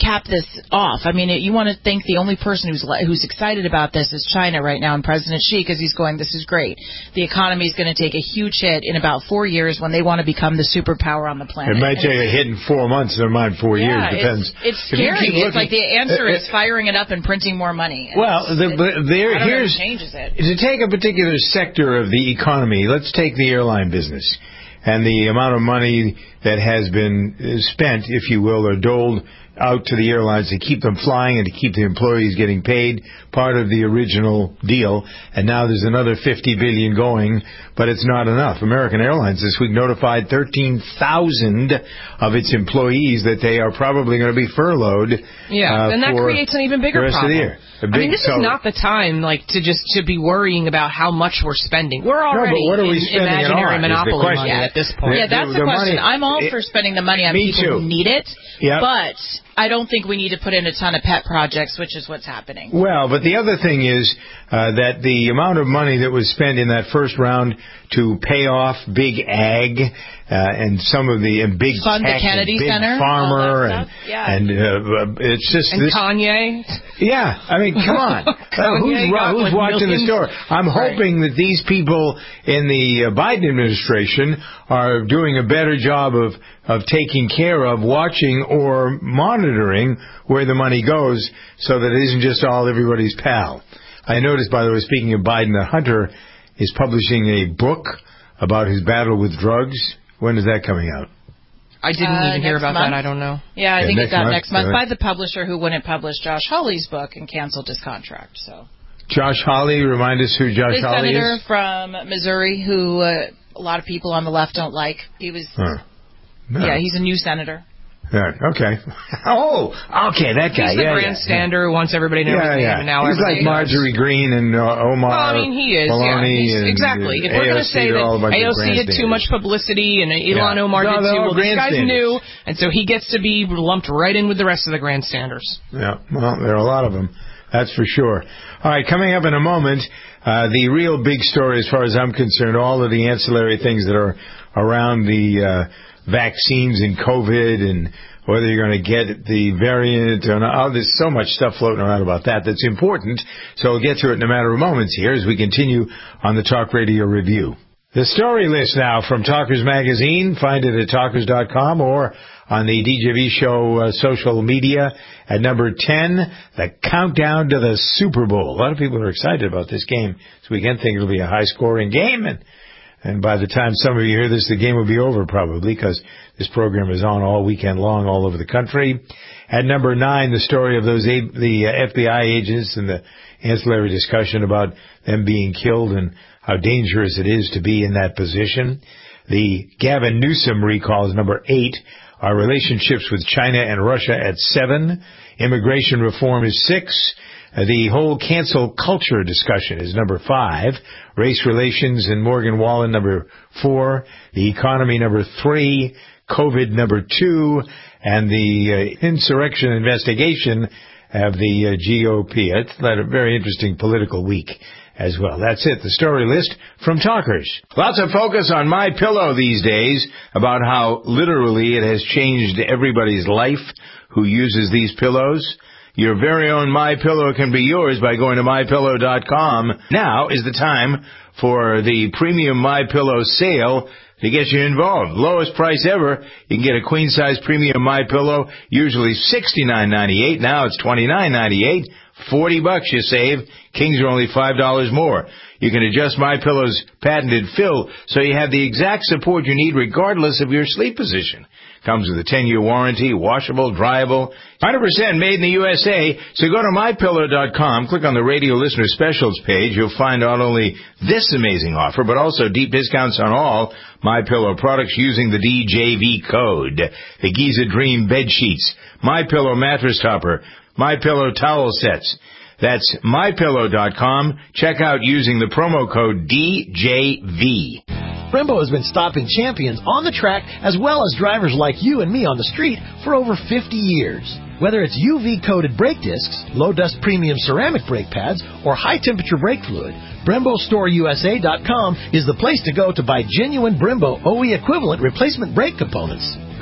cap this off. I mean, it, you want to think the only person who's who's excited about this is China right now, and President Xi, because he's going, this is great. The economy is going to take a huge hit in about four years when they want to become the superpower on the planet. It might take a hit in four months, never mind four yeah, years. Depends. It's, it's scary. It's looking, like the answer uh, is firing it up and printing more money. And well, the, the, there, I don't here's know if it changes it. To take a particular sector of the economy. Let's take the airline business and the amount of money that has been spent, if you will, or doled out to the airlines to keep them flying and to keep the employees getting paid, part of the original deal. And now there's another fifty billion dollars going, but it's not enough. American Airlines this week notified thirteen thousand of its employees that they are probably going to be furloughed. Yeah, uh, and that creates an even bigger the rest problem. Of the year. I mean, this is not the time, like, to just to be worrying about how much we're spending. We're already no, but what are we in spending imaginary it on, monopoly money yeah. at this point. Yeah, that's the, the, the question. money, I'm all it, for spending the money on me people too. who need it, yep. but I don't think we need to put in a ton of pet projects, which is what's happening. Well, but the other thing is uh, that the amount of money that was spent in that first round to pay off big ag uh, and some of the and big Fund tech the Kennedy and big Center, farmer and yeah. and uh, it's just and this, Kanye. Yeah, I mean, come on, uh, who's, who's watching the story? I'm right. hoping that these people in the uh, Biden administration are doing a better job of of taking care of, watching, or monitoring where the money goes, so that it isn't just all everybody's pal. I noticed, by the way, speaking of Biden, that Hunter is publishing a book about his battle with drugs. When is that coming out? I didn't uh, even hear about month. that. I don't know. Yeah, I yeah, think next it's out month, next month uh, by the publisher who wouldn't publish Josh Hawley's book and canceled his contract. So, Josh Hawley, remind us who Josh the Hawley senator is? from Missouri who uh, a lot of people on the left don't like. He was, huh. no. yeah, he's a new senator. Yeah, okay. Oh, okay, that guy. He's the yeah, grandstander yeah. who wants everybody to know yeah, his name, yeah. and now He's like Marjorie knows. Greene and uh, Omar. Well, I mean, he is. Maloney Yeah, and exactly. If we're going to say that A O C had too much publicity and Ilhan yeah. Omar no, did too, well, this guy's grandstanders. new, and so he gets to be lumped right in with the rest of the grandstanders. Yeah, well, there are a lot of them. That's for sure. All right, coming up in a moment, uh, the real big story as far as I'm concerned, all of the ancillary things that are around the uh, vaccines and COVID and whether you're going to get the variant or not. Oh, there's so much stuff floating around about that that's important. So we'll get to it in a matter of moments here as we continue on the Talk Radio Review. The story list now from Talkers Magazine. Find it at talkers dot com or on the D J V Show uh, social media. At number ten, the countdown to the Super Bowl. A lot of people are excited about this game this weekend, think it'll be a high-scoring game, and And by the time some of you hear this, the game will be over probably because this program is on all weekend long all over the country. At number nine, the story of those a- the uh, F B I agents and the ancillary discussion about them being killed and how dangerous it is to be in that position. The Gavin Newsom recall is number eight. Our relationships with China and Russia at seven. Immigration reform is six. Uh, the whole cancel culture discussion is number five. Race relations and Morgan Wallen, number four. The economy, number three. COVID, number two. And the uh, insurrection investigation of the uh, G O P. It's a very interesting political week as well. That's it, the story list from Talkers. Lots of focus on MyPillow these days about how literally it has changed everybody's life who uses these pillows. Your very own MyPillow can be yours by going to my pillow dot com. Now is the time for the premium MyPillow sale to get you involved. Lowest price ever. You can get a queen-size premium MyPillow, usually sixty-nine ninety-eight. Now it's twenty-nine ninety-eight. forty bucks you save. Kings are only five dollars more. You can adjust MyPillow's patented fill so you have the exact support you need regardless of your sleep position. Comes with a ten-year warranty, washable, dryable, one hundred percent made in the U S A. So go to my pillow dot com, click on the radio listener specials page. You'll find not only this amazing offer, but also deep discounts on all MyPillow products using the D J V code. The Giza Dream bed sheets, MyPillow mattress topper, MyPillow towel sets. That's my pillow dot com. Check out using the promo code D J V. Brembo has been stopping champions on the track as well as drivers like you and me on the street for over fifty years. Whether it's U V-coated brake discs, low-dust premium ceramic brake pads, or high-temperature brake fluid, Brembo Store U S A dot com is the place to go to buy genuine Brembo O E equivalent replacement brake components.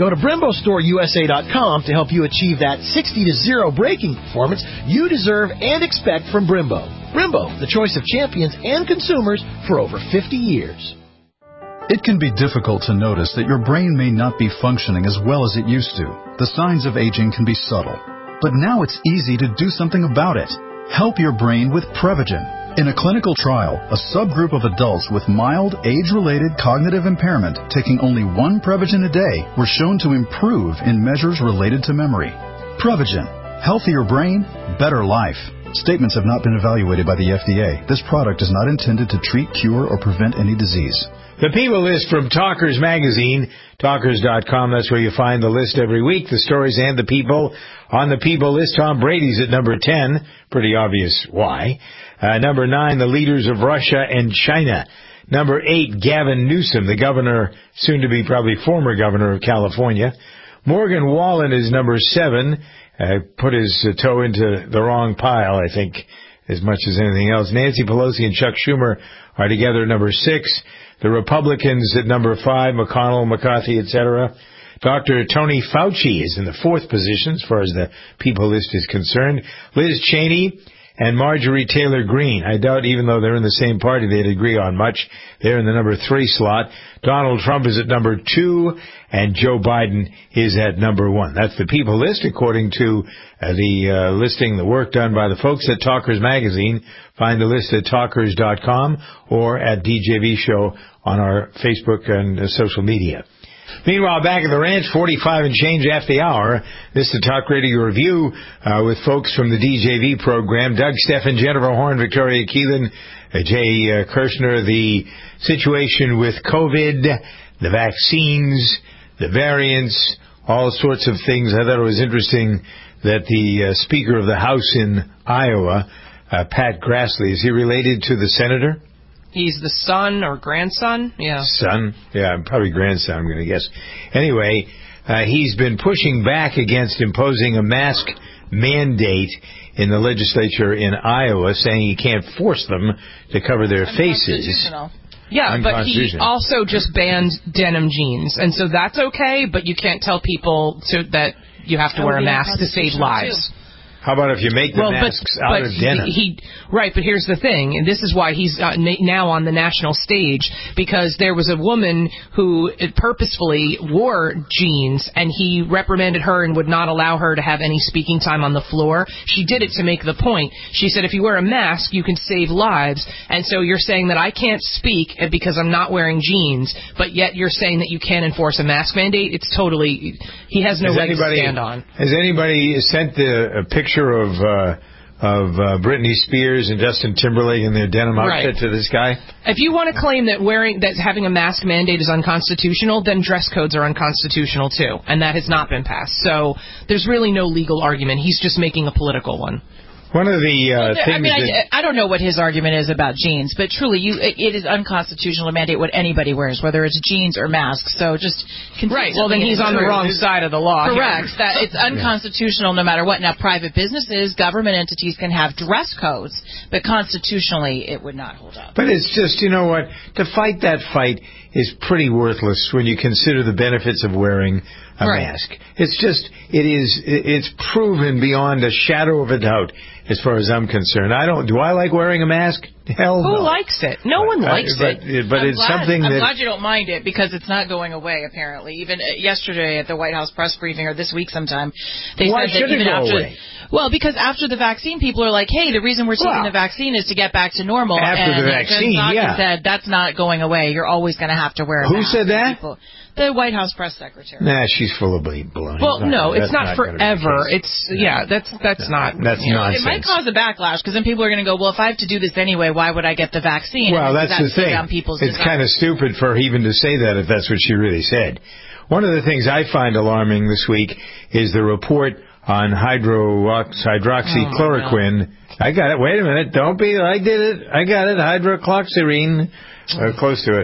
Go to Brembo Store U S A dot com to help you achieve that sixty to zero braking performance you deserve and expect from Brembo. Brembo, the choice of champions and consumers for over fifty years. It can be difficult to notice that your brain may not be functioning as well as it used to. The signs of aging can be subtle. But now it's easy to do something about it. Help your brain with Prevagen. In a clinical trial, a subgroup of adults with mild, age-related cognitive impairment taking only one Prevagen a day were shown to improve in measures related to memory. Prevagen. Healthier brain, better life. Statements have not been evaluated by the F D A. This product is not intended to treat, cure, or prevent any disease. The People List from Talkers Magazine, talkers dot com. That's where you find the list every week, the stories and the people. On the People List, Tom Brady's at number ten. Pretty obvious why. Uh, number nine, the leaders of Russia and China. Number eight, Gavin Newsom, the governor, soon to be probably former governor of California. Morgan Wallen is number seven. Uh, put his uh, toe into the wrong pile, I think, as much as anything else. Nancy Pelosi and Chuck Schumer are together at number six. The Republicans at number five, McConnell, McCarthy, et cetera. Doctor Tony Fauci is in the fourth position as far as the People List is concerned. Liz Cheney and Marjorie Taylor Greene. I doubt even though they're in the same party they'd agree on much. They're in the number three slot. Donald Trump is at number two, and Joe Biden is at number one. That's the People List according to uh, the uh, listing, the work done by the folks at Talkers Magazine. Find the list at talkers dot com or at D J V Show on our Facebook and uh, social media. Meanwhile, back at the ranch, forty-five and change after the hour. This is the Talk Radio Review uh, with folks from the D J V program. Doug Steffen, Jennifer Horn, Victoria Keelan, uh, Jay uh, Kirshner. The situation with COVID, the vaccines, the variants, all sorts of things. I thought it was interesting that the uh, Speaker of the House in Iowa, uh, Pat Grassley, is he related to the senator? He's the son or grandson? Yeah. Son? Yeah, probably grandson, I'm going to guess. Anyway, uh, he's been pushing back against imposing a mask mandate in the legislature in Iowa, saying you can't force them to cover their faces. Yeah, but he also just banned denim jeans. And so that's okay, but you can't tell people to, that you have to wear a mask to save lives. Too. How about if you make the well, masks but, out but of denim? He, he, right, but here's the thing, and this is why he's uh, na- now on the national stage, because there was a woman who purposefully wore jeans, and he reprimanded her and would not allow her to have any speaking time on the floor. She did it to make the point. She said, if you wear a mask, you can save lives, and so you're saying that I can't speak because I'm not wearing jeans, but yet you're saying that you can't enforce a mask mandate? It's totally, he has no has leg anybody, to stand on. Has anybody sent the, a picture of uh, of uh, Britney Spears and Justin Timberlake in their denim outfit right. to this guy? If you want to claim that wearing that having a mask mandate is unconstitutional, then dress codes are unconstitutional too, and that has not been passed. So there's really no legal argument. He's just making a political one. One of the uh, well, things I mean, that I, I don't know what his argument is about jeans, but truly, you it, it is unconstitutional to mandate what anybody wears, whether it's jeans or masks. So just right. Well, then he's on the wrong side of the law. Correct. Here. That it's unconstitutional no matter what. Now, private businesses, government entities can have dress codes, but constitutionally, it would not hold up. But it's just, you know what? To fight that fight is pretty worthless when you consider the benefits of wearing a right. mask. It's just, it is, it's proven beyond a shadow of a doubt. As far as I'm concerned, I don't. Do I like wearing a mask? Hell Who no. likes it? No one likes I, but, it. But I'm it's glad, something I'm that. I'm glad you don't mind it because it's not going away. Apparently, even yesterday at the White House press briefing, or this week sometime, they Why said that should even it go after. away? Well, because after the vaccine, people are like, "Hey, the reason we're taking well, the vaccine is to get back to normal." After and the vaccine, Jen Psaki yeah. said that's not going away. You're always going to have to wear a Who mask. said that? People. The White House press secretary. Nah, she's full of baloney. Well, no, it's not, not forever. It's yeah, that's that's no, not. That's you know, nonsense. It might cause a backlash because then people are going to go, "Well, if I have to do this anyway, why would I get the vaccine?" Well, and that's the thing. It's kind of stupid for her even to say that if that's what she really said. One of the things I find alarming this week is the report on hydro hydroxychloroquine. Oh, I got it. Wait a minute. Don't be. I did it. I got it. Hydrocloxirine. Uh, close to it.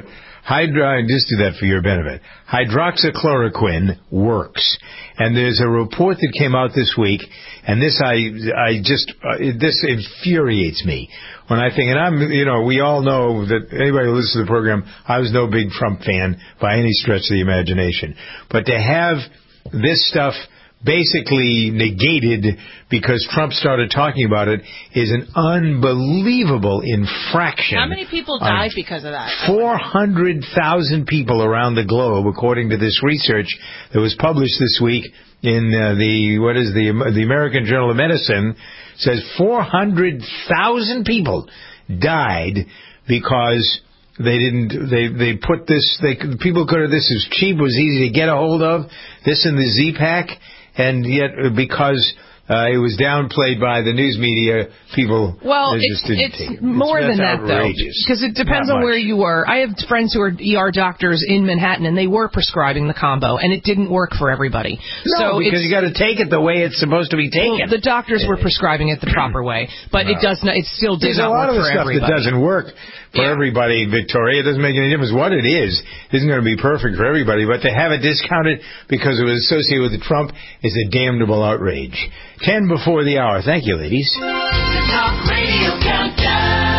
Hydro, just do that for your benefit. Hydroxychloroquine works. And there's a report that came out this week, and this I I just, uh, this infuriates me. When I think, and I'm, you know, we all know that anybody who listens to the program, I was no big Trump fan by any stretch of the imagination. But to have this stuff basically negated because Trump started talking about it is an unbelievable infraction. How many people died because of that? four hundred thousand people around the globe, according to this research that was published this week in uh, the, what is the, the American Journal of Medicine, says four hundred thousand people died because they didn't, they, they put this, they, people could have, this is cheap, was easy to get a hold of, this in the Z-Pack, and yet because uh, it was downplayed by the news media, people well, just it's, didn't it's take it. more it's, than that, though, because it depends on where you were. I have friends who are E R doctors in Manhattan, and they were prescribing the combo, and it didn't work for everybody. No, so because you got to take it the way it's supposed to be taken. Well, the doctors were prescribing it the proper way, but no. it does not. It still did There's not work work for everybody. There's a lot of stuff that doesn't work for yeah. everybody, Victoria. It doesn't make any difference what it is. It isn't going to be perfect for everybody, but to have it discounted because it was associated with Trump is a damnable outrage. Ten before the hour. Thank you, ladies. The Talk Radio Countdown.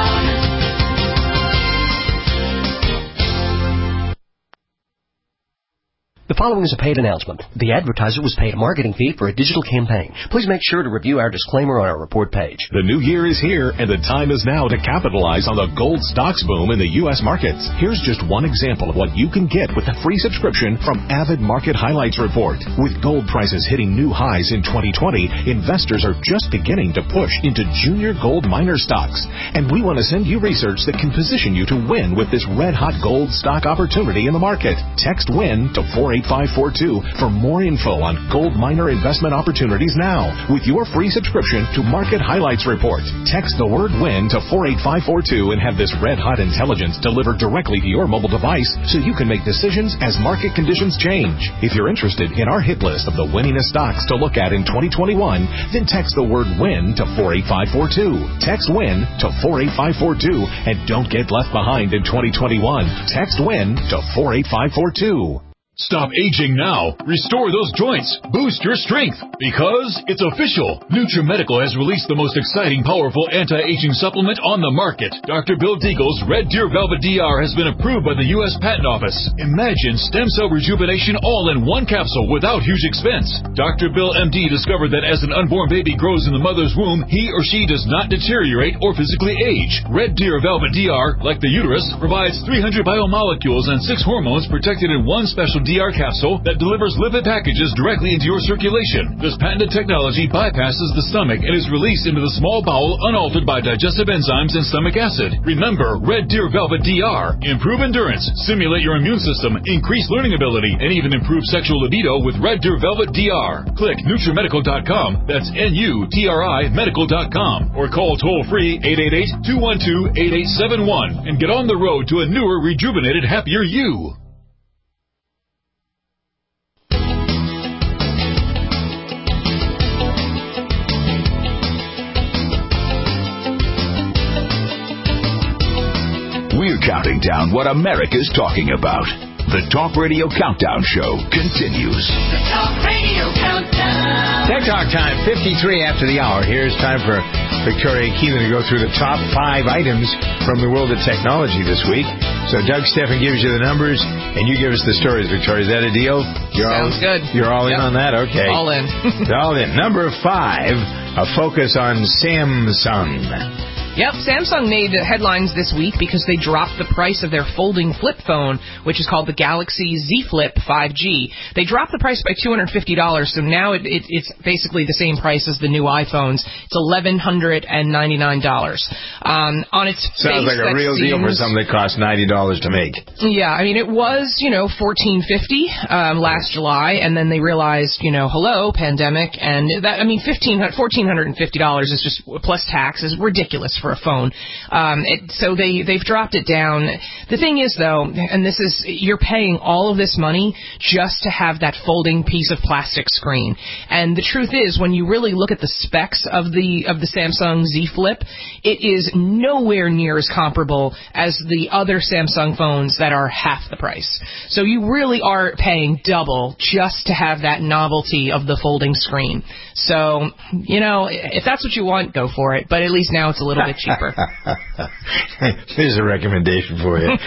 The following is a paid announcement. The advertiser was paid a marketing fee for a digital campaign. Please make sure to review our disclaimer on our report page. The new year is here, and the time is now to capitalize on the gold stocks boom in the U S markets. Here's just one example of what you can get with a free subscription from Avid Market Highlights Report. With gold prices hitting new highs in twenty twenty, investors are just beginning to push into junior gold miner stocks. And we want to send you research that can position you to win with this red-hot gold stock opportunity in the market. Text WIN to four eight five four two for more info on gold miner investment opportunities now with your free subscription to Market Highlights Report. Text the word WIN to four eight five four two and have this red-hot intelligence delivered directly to your mobile device so you can make decisions as market conditions change. If you're interested in our hit list of the winningest stocks to look at in twenty twenty-one, then text the word WIN to four eight five four two. Text WIN to four eight five four two and don't get left behind in twenty twenty-one. Text WIN to four eight five four two. Stop aging now. Restore those joints. Boost your strength. Because it's official. NutriMedical has released the most exciting, powerful anti-aging supplement on the market. Doctor Bill Deagle's Red Deer Velvet D R has been approved by the U S Patent Office. Imagine stem cell rejuvenation all in one capsule without huge expense. Doctor Bill M D discovered that as an unborn baby grows in the mother's womb, he or she does not deteriorate or physically age. Red Deer Velvet D R, like the uterus, provides three hundred biomolecules and six hormones protected in one special D R capsule that delivers lipid packages directly into your circulation. This patented technology bypasses the stomach and is released into the small bowel unaltered by digestive enzymes and stomach acid. Remember, Red Deer Velvet D R. Improve endurance, stimulate your immune system, increase learning ability, and even improve sexual libido with Red Deer Velvet D R. Click NutriMedical dot com, that's N U T R I medical dot com, or call toll-free eight eight eight, two one two, eight eight seven one and get on the road to a newer, rejuvenated, happier you. We're counting down what America's talking about. The Talk Radio Countdown Show continues. The Talk Radio Countdown. Tech Talk time, fifty-three after the hour. Here's time for Victoria Keelan to go through the top five items from the world of technology this week. So Doug Steffen gives you the numbers, and you give us the stories, Victoria. Is that a deal? You're Sounds all, good. You're all yep. in on that? Okay. All in. All in. Number five, a focus on Samsung. Yep, Samsung made headlines this week because they dropped the price of their folding flip phone, which is called the Galaxy Z Flip five G. They dropped the price by two hundred fifty dollars, so now it, it, it's basically the same price as the new iPhones. It's eleven ninety-nine dollars. Um, on its Sounds face, like a real seems, deal for something that costs ninety dollars to make. Yeah, I mean, it was, you know, fourteen fifty um, last July, and then they realized, you know, hello, pandemic, and that, I mean, fourteen fifty dollars is just, plus tax, is ridiculous for for a phone. Um, it, so they, they've dropped it down. The thing is, though, and this is, you're paying all of this money just to have that folding piece of plastic screen. And the truth is, when you really look at the specs of the of the Samsung Z Flip, it is nowhere near as comparable as the other Samsung phones that are half the price. So you really are paying double just to have that novelty of the folding screen. So, you know, if that's what you want, go for it. But at least now it's a little bit cheaper. Here's a recommendation for you.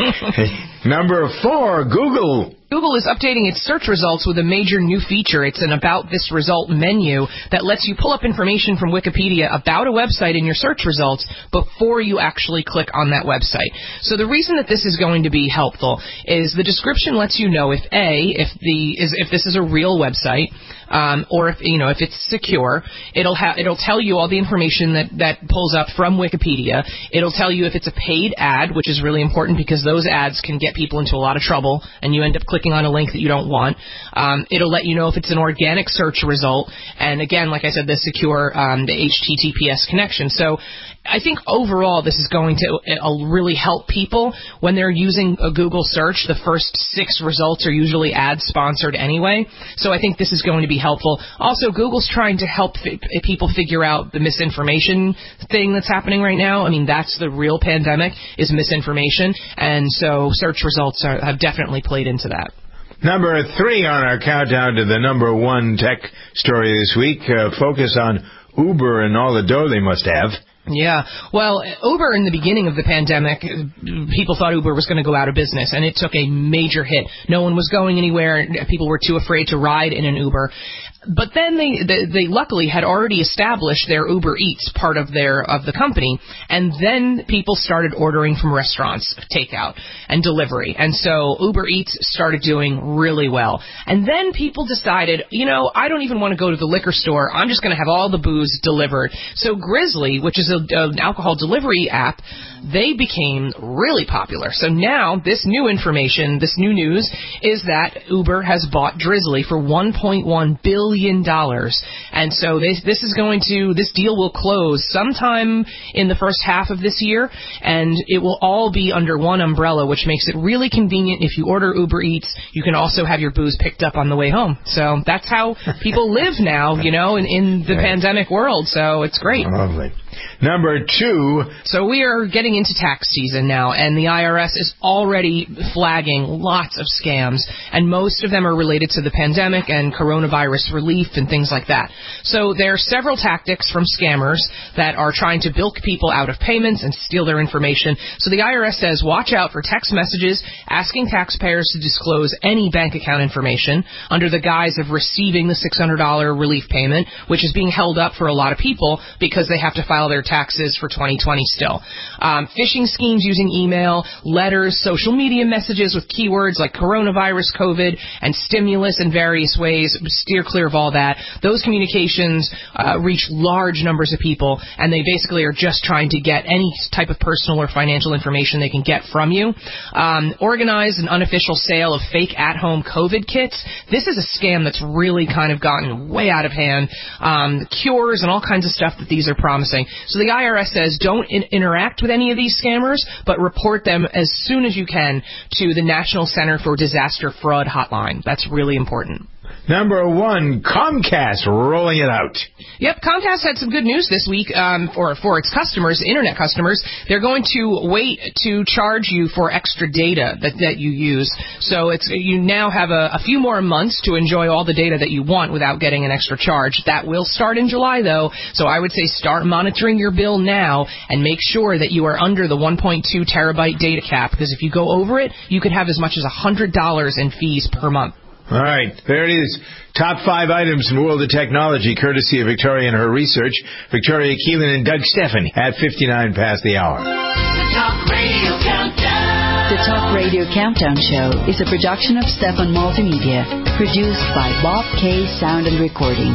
Number four, Google. Google is updating its search results with a major new feature. It's an About This Result menu that lets you pull up information from Wikipedia about a website in your search results before you actually click on that website. So the reason that this is going to be helpful is the description lets you know if A, if the is if this is a real website, um, or if you know if it's secure. It'll ha- it'll tell you all the information that that pulls up from Wikipedia. It'll tell you if it's a paid ad, which is really important because those ads can get people into a lot of trouble, and you end up clicking on a link that you don't want. Um, it'll let you know if it's an organic search result, and again, like I said, the secure, um, the H T T P S connection. So I think overall this is going to uh, really help people when they're using a Google search. The first six results are usually ad-sponsored anyway, so I think this is going to be helpful. Also, Google's trying to help fi- people figure out the misinformation thing that's happening right now. I mean, that's the real pandemic, is misinformation, and so search results are, have definitely played into that. Number three on our countdown to the number one tech story this week, uh, focus on Uber and all the dough they must have. Yeah. Well, Uber in the beginning of the pandemic, people thought Uber was going to go out of business, and it took a major hit. No one was going anywhere. People were too afraid to ride in an Uber. But then they, they they luckily had already established their Uber Eats part of their of the company, and then people started ordering from restaurants, takeout and delivery, and so Uber Eats started doing really well. And then people decided, you know, I don't even want to go to the liquor store. I'm just going to have all the booze delivered. So Grizzly, which is a, an alcohol delivery app, they became really popular. So now this new information, this new news, is that Uber has bought Drizzly for one point one billion dollars. And so this, this is going to, this deal will close sometime in the first half of this year, and it will all be under one umbrella, which makes it really convenient. If you order Uber Eats, you can also have your booze picked up on the way home. So that's how people live now, you know, in, in the right. pandemic world. So it's great. Lovely. Number two. So we are getting into tax season now, and the I R S is already flagging lots of scams, and most of them are related to the pandemic and coronavirus relief and things like that. So there are several tactics from scammers that are trying to bilk people out of payments and steal their information. So the I R S says watch out for text messages asking taxpayers to disclose any bank account information under the guise of receiving the six hundred dollars relief payment, which is being held up for a lot of people because they have to file their taxes for twenty twenty still. Um, phishing schemes using email, letters, social media messages with keywords like coronavirus, COVID, and stimulus in various ways. Steer clear of all that. Those communications uh, reach large numbers of people, and they basically are just trying to get any type of personal or financial information they can get from you. Um, organize an unofficial sale of fake at-home COVID kits. This is a scam that's really kind of gotten way out of hand. Um, cures and all kinds of stuff that these are promising. So the I R S says don't in- interact with any of these scammers, but report them as soon as you can to the National Center for Disaster Fraud Hotline. That's really important. Number one, Comcast rolling it out. Yep, Comcast had some good news this week um, for, for its customers, internet customers. They're going to wait to charge you for extra data that, that you use. So it's you now have a, a few more months to enjoy all the data that you want without getting an extra charge. That will start in July, though, so I would say start monitoring your bill now and make sure that you are under the one point two terabyte data cap, because if you go over it, you could have as much as one hundred dollars in fees per month. All right, there it is. Top five items in the world of technology, courtesy of Victoria and her research. Victoria Keelan and Doug Stephan at fifty-nine past the hour. The Talk Radio Countdown. The Talk Radio Countdown Show is a production of Stephan Multimedia, produced by Bob K. Sound and Recording.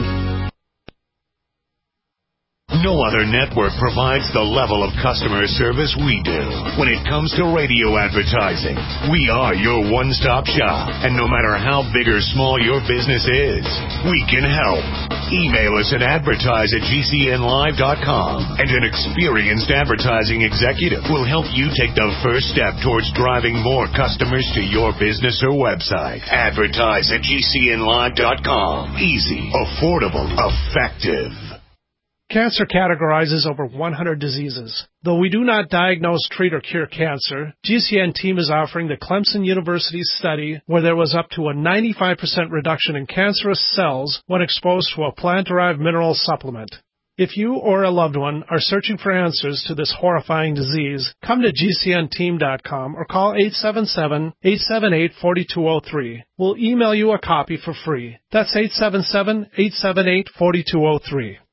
No other network provides the level of customer service we do. When it comes to radio advertising, we are your one-stop shop. And no matter how big or small your business is, we can help. Email us at advertise at G C N live dot com, and an experienced advertising executive will help you take the first step towards driving more customers to your business or website. Advertise at G C N live dot com. Easy, affordable, effective. Cancer categorizes over one hundred diseases. Though we do not diagnose, treat, or cure cancer, G C N team is offering the Clemson University study where there was up to a ninety-five percent reduction in cancerous cells when exposed to a plant-derived mineral supplement. If you or a loved one are searching for answers to this horrifying disease, come to G C N team dot com or call eight seven seven, eight seven eight, four two zero three. We'll email you a copy for free. That's eight seven seven, eight seven eight, four two zero three.